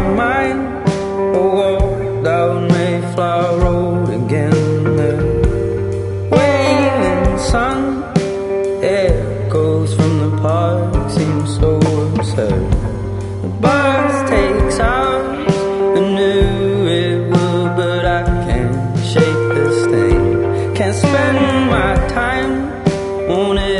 mind. I walk down Mayflower Road again. The wailing sun echoes from the park, seems so absurd. The bus takes hours, I knew it would, but I can't shake this thing. Can't spend my time on it.